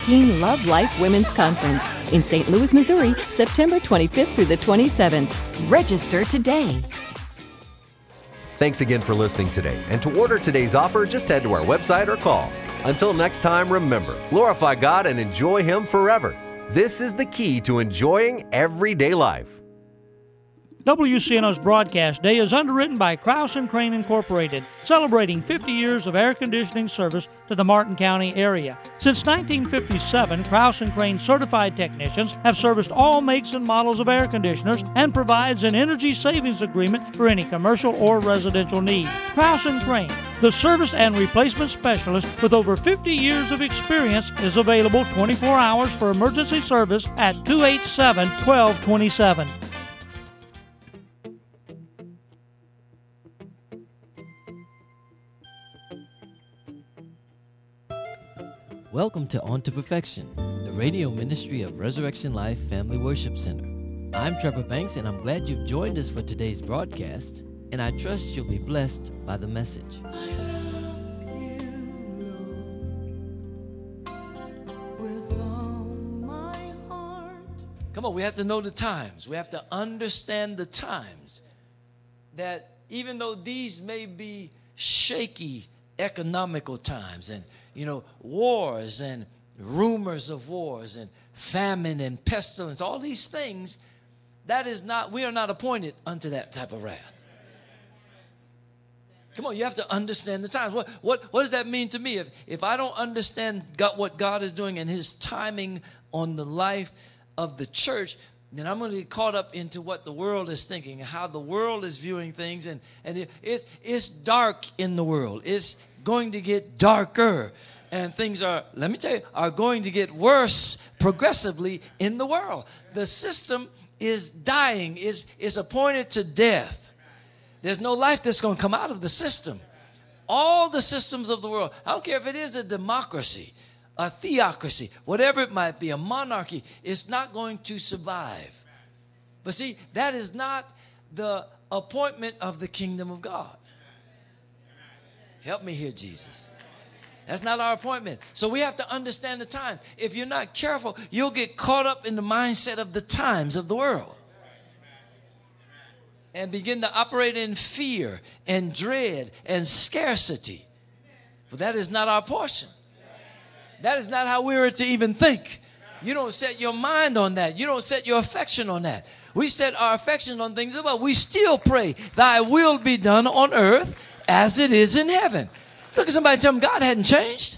Teen Love Life Women's Conference in St. Louis, Missouri, September 25th through the 27th. Register today. Thanks again for listening today. And to order today's offer, just head to our website or call. Until next time, remember, glorify God and enjoy Him forever. This is the key to enjoying everyday life. WCNO's Broadcast Day is underwritten by Krause & Crane Incorporated, celebrating 50 years of air conditioning service to the Martin County area. Since 1957, Krause & Crane certified technicians have serviced all makes and models of air conditioners and provides an energy savings agreement for any commercial or residential need. Krause & Crane, the service and replacement specialist with over 50 years of experience, is available 24 hours for emergency service at 287-1227. Welcome to On to Perfection, the radio ministry of Resurrection Life Family Worship Center. I'm Trevor Banks, and I'm glad you've joined us for today's broadcast, and I trust you'll be blessed by the message. Come on, we have to know the times. We have to understand the times. That even though these may be shaky economical times and wars and rumors of wars and famine and pestilence, all these things, we are not appointed unto that type of wrath. Come on, you have to understand the times. What does that mean to me? If I don't understand what God is doing and His timing on the life of the church, then I'm going to get caught up into what the world is thinking, how the world is viewing things, and it's dark in the world. It's going to get darker, and things are going to get worse progressively in the world. The system is dying, is appointed to death. There's no life that's going to come out of the system. All the systems of the world, I don't care if it is a democracy, a theocracy, whatever it might be, a monarchy, it's not going to survive. But see, that is not the appointment of the kingdom of God. Help me here, Jesus. That's not our appointment. So we have to understand the times. If you're not careful, you'll get caught up in the mindset of the times of the world and begin to operate in fear and dread and scarcity. But that is not our portion. That is not how we are to even think. You don't set your mind on that. You don't set your affection on that. We set our affection on things above. We still pray, thy will be done on earth as it is in heaven. Look at somebody and tell them God hadn't changed.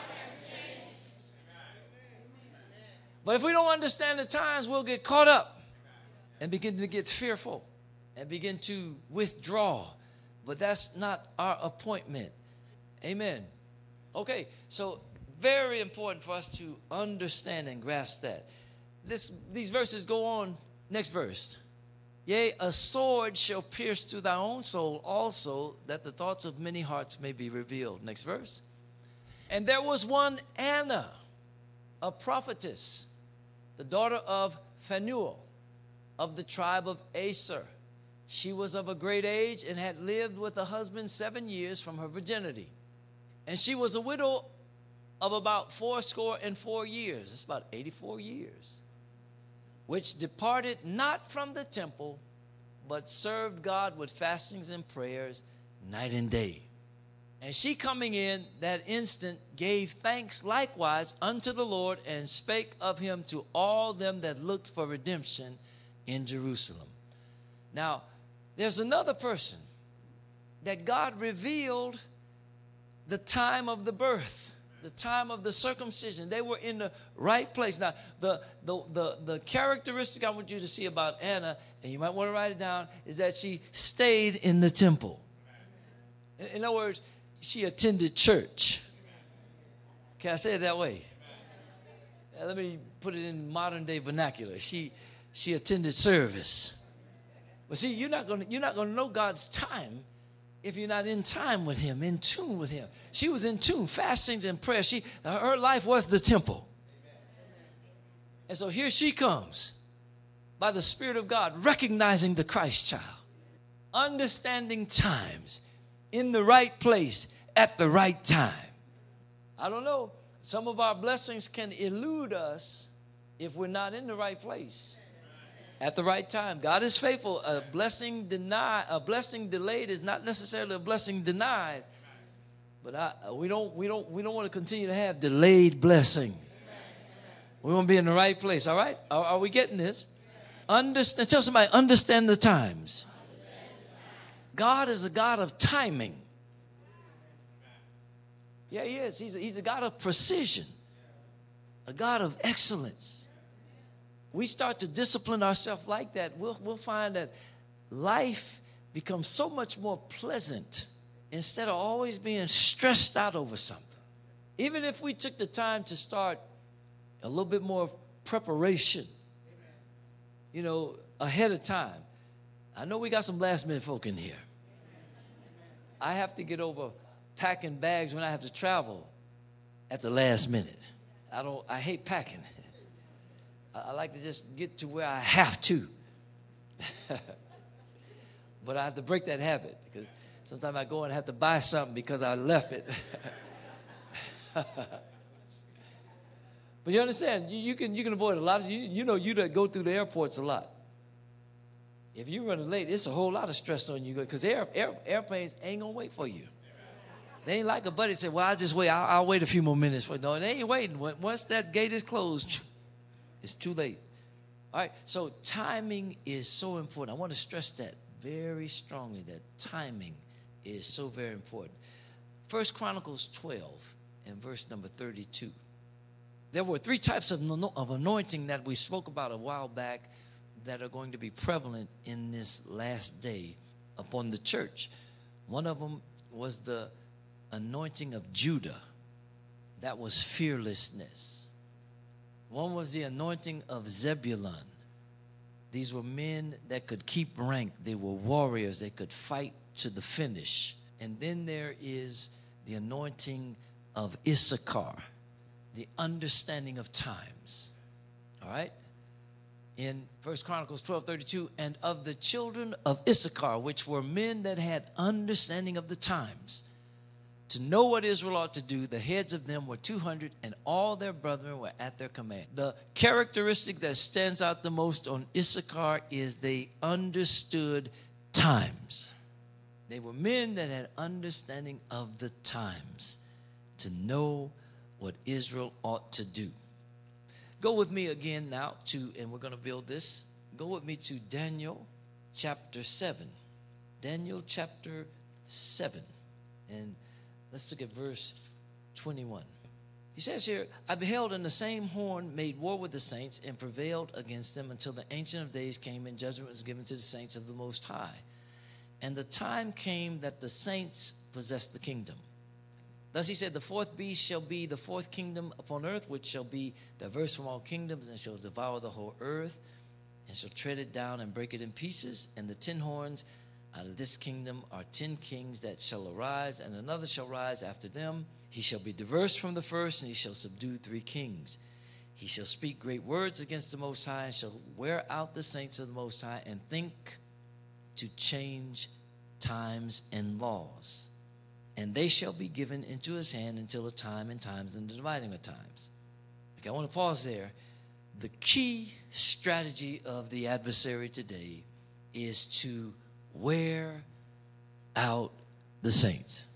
But if we don't understand the times, we'll get caught up and begin to get fearful and begin to withdraw. But that's not our appointment. Amen. Okay, so very important for us to understand and grasp that. These verses go on. Next verse. Yea, a sword shall pierce to thy own soul also, that the thoughts of many hearts may be revealed. Next verse. And there was one Anna, a prophetess, the daughter of Phanuel, of the tribe of Aser. She was of a great age and had lived with a husband 7 years from her virginity. And she was a widow of about 84 years. It's about 84 years. Which departed not from the temple, but served God with fastings and prayers night and day. And she coming in that instant gave thanks likewise unto the Lord, and spake of him to all them that looked for redemption in Jerusalem. Now, there's another person that God revealed the time of the birth, the time of the circumcision. They were in the right place. Now, the characteristic I want you to see about Anna, and you might want to write it down, is that she stayed in the temple. In other words, she attended church. Can I say it that way? Let me put it in modern day vernacular. She attended service. But see, you're not going to know God's time if you're not in time with him, in tune with him. She was in tune, fastings and prayer. Her life was the temple. And so here she comes by the Spirit of God, recognizing the Christ child, understanding times, in the right place at the right time. I don't know. Some of our blessings can elude us if we're not in the right place at the right time. God is faithful. A blessing delayed is not necessarily a blessing denied. But we don't want to continue to have delayed blessing. We want to be in the right place. All right? Are we getting this? Tell somebody, understand the times. God is a God of timing. Yeah, he is. He's a God of precision, a God of excellence. We start to discipline ourselves like that, we'll find that life becomes so much more pleasant instead of always being stressed out over something. Even if we took the time to start a little bit more preparation, ahead of time. I know we got some last minute folk in here. I have to get over packing bags when I have to travel at the last minute. I hate packing. I like to just get to where I have to. But I have to break that habit because sometimes I go and have to buy something because I left it. But you understand, you can avoid a lot of, you that go through the airports a lot. If you're running late, it's a whole lot of stress on you because airplanes ain't gonna wait for you. They ain't like a buddy say, well, I'll just wait. I'll wait a few more minutes. No, they ain't waiting. Once that gate is closed, it's too late. All right, so timing is so important. I want to stress that very strongly, that timing is so very important. 1 Chronicles 12 and verse number 32. There were 3 types of anointing that we spoke about a while back that are going to be prevalent in this last day upon the church. One of them was the anointing of Judah. That was fearlessness. One was the anointing of Zebulun. These were men that could keep rank. They were warriors. They could fight to the finish. And then there is the anointing of Issachar, the understanding of times. All right? In 1 Chronicles 12:32, and of the children of Issachar, which were men that had understanding of the times, to know what Israel ought to do, the heads of them were 200, and all their brethren were at their command. The characteristic that stands out the most on Issachar is they understood times. They were men that had understanding of the times to know what Israel ought to do. Go with me again now and we're going to build this. Go with me to Daniel chapter 7. Daniel chapter 7. And let's look at verse 21. He says here, I beheld, and the same horn made war with the saints and prevailed against them until the Ancient of Days came and judgment was given to the saints of the Most High. And the time came that the saints possessed the kingdom. Thus he said, the fourth beast shall be the fourth kingdom upon earth, which shall be diverse from all kingdoms, and shall devour the whole earth, and shall tread it down and break it in pieces. And the 10 horns out of this kingdom are 10 kings that shall arise, and another shall rise after them. He shall be diverse from the first, and he shall subdue 3 kings. He shall speak great words against the Most High, and shall wear out the saints of the Most High, and think to change times and laws. And they shall be given into his hand until a time and times and the dividing of times. Okay, I want to pause there. The key strategy of the adversary today is to wear out the saints.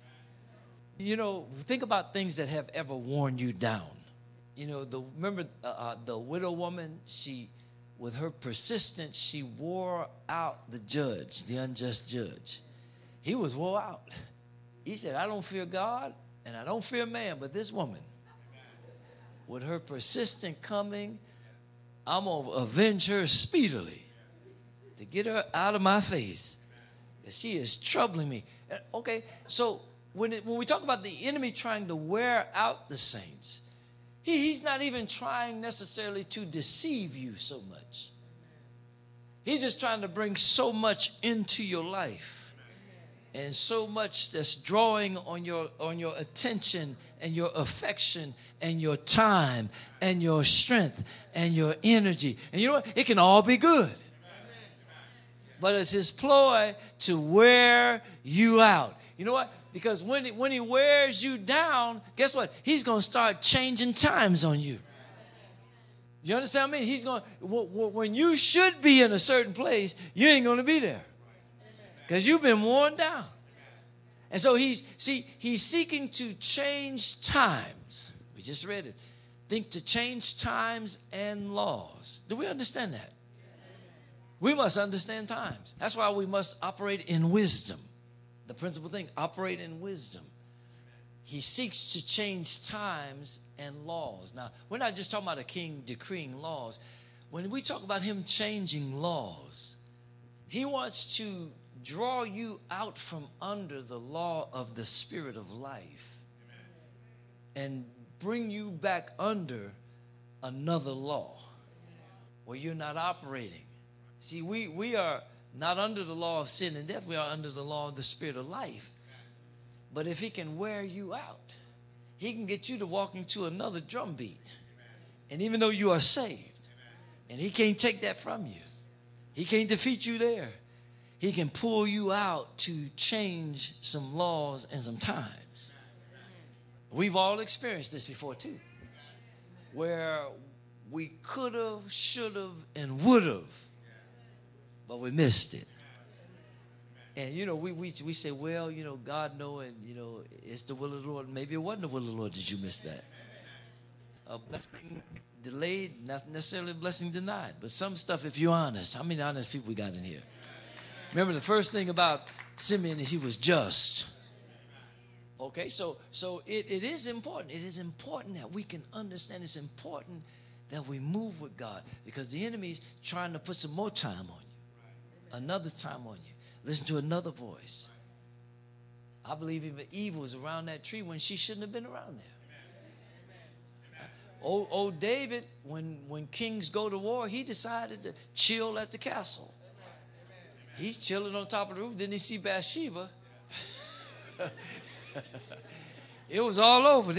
Think about things that have ever worn you down. Remember the widow woman, with her persistence, she wore out the judge, the unjust judge. He was wore out. He said, I don't fear God and I don't fear man, but this woman, with her persistent coming, I'm going to avenge her speedily to get her out of my face. She is troubling me. Okay, so when we talk about the enemy trying to wear out the saints, he's not even trying necessarily to deceive you so much. He's just trying to bring so much into your life. And so much that's drawing on your attention and your affection and your time and your strength and your energy. And you know what? It can all be good. But it's his ploy to wear you out. You know what? Because when he wears you down, guess what? He's going to start changing times on you. You understand what I mean? He's going, when you should be in a certain place, you ain't going to be there. Because you've been worn down. And so he's seeking to change times. We just read it. Think to change times and laws. Do we understand that? We must understand times. That's why we must operate in wisdom. The principal thing, operate in wisdom. He seeks to change times and laws. Now, we're not just talking about a king decreeing laws. When we talk about him changing laws, he wants to draw you out from under the law of the spirit of life and bring you back under another law where you're not operating. See, we are not under the law of sin and death. We are under the law of the spirit of life. But if he can wear you out, he can get you to walk into another drumbeat. And even though you are saved, and he can't take that from you, he can't defeat you there. He can pull you out to change some laws and some times. We've all experienced this before too, where we could have, should have, and would have, but we missed it. And, you know, we say, well, you know, God knowing, you know, it's the will of the Lord. Maybe it wasn't the will of the Lord. Did you miss that? A blessing delayed, not necessarily a blessing denied. But some stuff, if you're honest, how many honest people we got in here? Remember, the first thing about Simeon is he was just. Okay, so it is important. It is important that we can understand. It's important that we move with God, because the enemy's trying to put some more time on you, another time on you. Listen to another voice. I believe even Eve was around that tree when she shouldn't have been around there. Old David, when kings go to war, he decided to chill at the castle. He's chilling on top of the roof. Then he see Bathsheba. It was all over.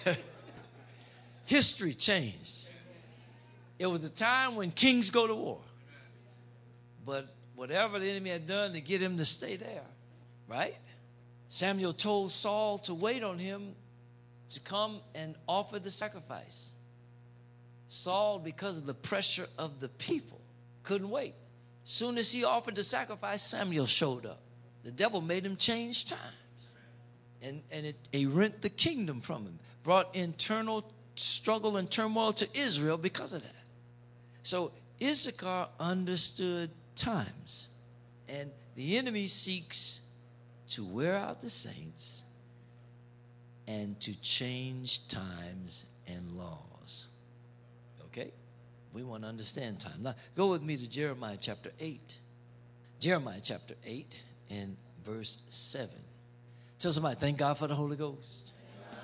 History changed. It was a time when kings go to war. But whatever the enemy had done to get him to stay there, right? Samuel told Saul to wait on him to come and offer the sacrifice. Saul, because of the pressure of the people, couldn't wait. Soon as he offered the sacrifice, Samuel showed up. The devil made him change times. And it rent the kingdom from him. Brought internal struggle and turmoil to Israel because of that. So Issachar understood times. And the enemy seeks to wear out the saints and to change times and laws. Okay? We want to understand time. Now, go with me to Jeremiah chapter 8. Jeremiah chapter 8 and verse 7. Tell somebody, thank God for the Holy Ghost.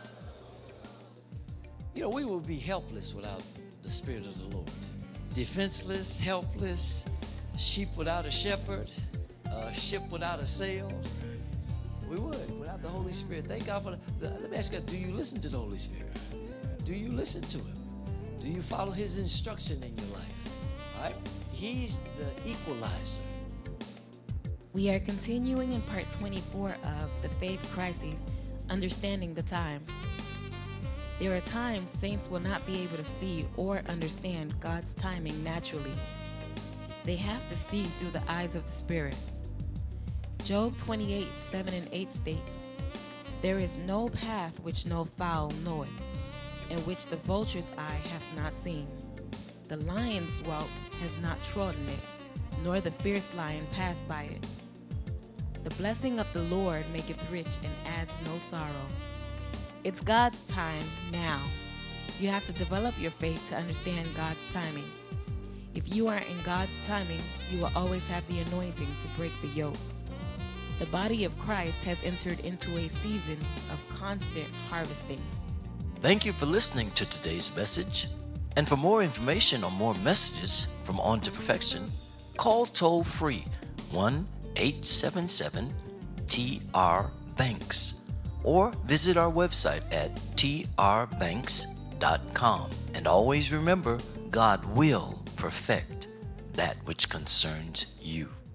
You know, we will be helpless without the Spirit of the Lord. Defenseless, helpless, sheep without a shepherd, a ship without a sail. We would, without the Holy Spirit. Thank God for let me ask you, do you listen to the Holy Spirit? Do you listen to Him? Do you follow His instruction in your life? All right? He's the equalizer. We are continuing in part 24 of The Faith Crisis, Understanding the Times. There are times saints will not be able to see or understand God's timing naturally. They have to see through the eyes of the Spirit. Job 28, 7 and 8 states, "There is no path which no fowl knoweth, and which the vulture's eye hath not seen. The lion's whelp hath not trodden it, nor the fierce lion passed by it. The blessing of the Lord maketh rich and adds no sorrow." It's God's time now. You have to develop your faith to understand God's timing. If you are in God's timing, you will always have the anointing to break the yoke. The body of Christ has entered into a season of constant harvesting. Thank you for listening to today's message. And for more information on more messages from On to Perfection, call toll free 1-877-TR-BANKS or visit our website at trbanks.com. And always remember, God will perfect that which concerns you.